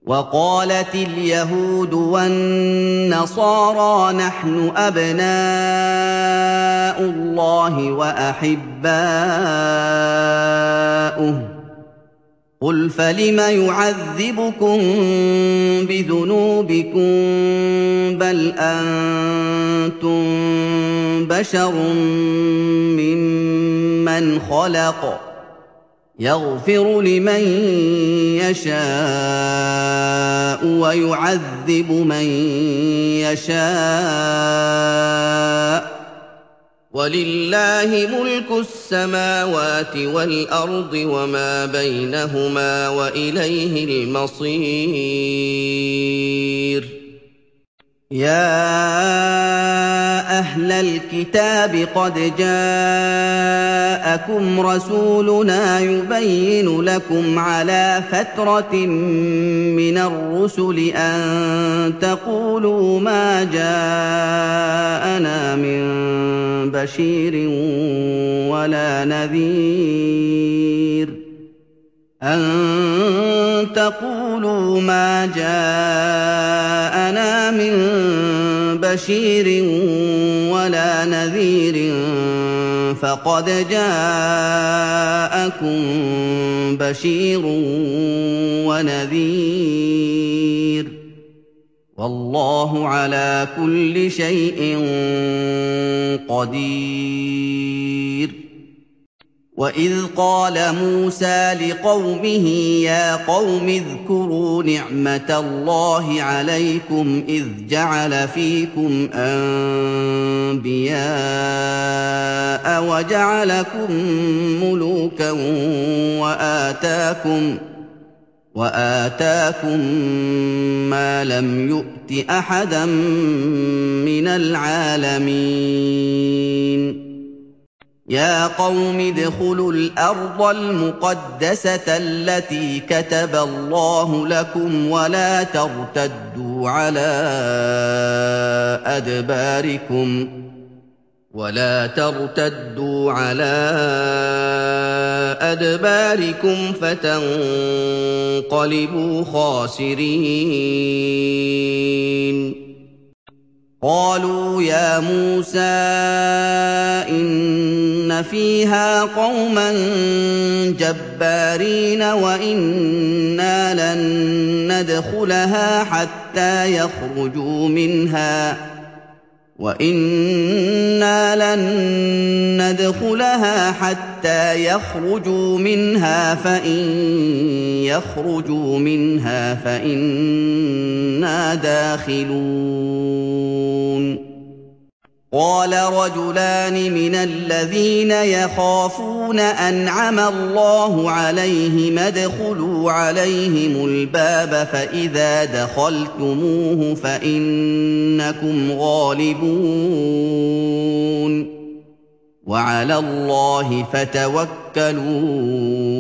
وقالت اليهود والنصارى نحن أبناء الله وأحباؤه قل فلم يعذبكم بذنوبكم بل أنتم بشر ممن خلق يغفر لمن يشاء ويعذب من يشاء ولله ملك السماوات والأرض وما بينهما وإليه المصير يا أهل الكتاب قد جاءكم رسولنا يبين لكم على فترة من الرسل أن تقولوا ما جاءنا من بشير ولا نذير فقد جاءكم بشير ونذير والله على كل شيء قدير وإذ قال موسى لقومه يا قوم اذكروا نعمة الله عليكم إذ جعل فيكم أنبياء وجعلكم ملوكا وآتاكم ما لم يؤت أحدا من العالمين يا قوم ادخلوا الأرض المقدسة التي كتب الله لكم ولا ترتدوا على أدباركم فتنقلبوا خاسرين قالوا يا موسى إن فيها قوما جبارين وإنا لن ندخلها حتى يخرجوا منها فإن يخرجوا منها فإنا داخلون قال رجلان من الذين يخافون أنعم الله عليهم ادخلوا عليهم الباب فإذا دخلتموه فإنكم غالبون وعلى الله فتوكلوا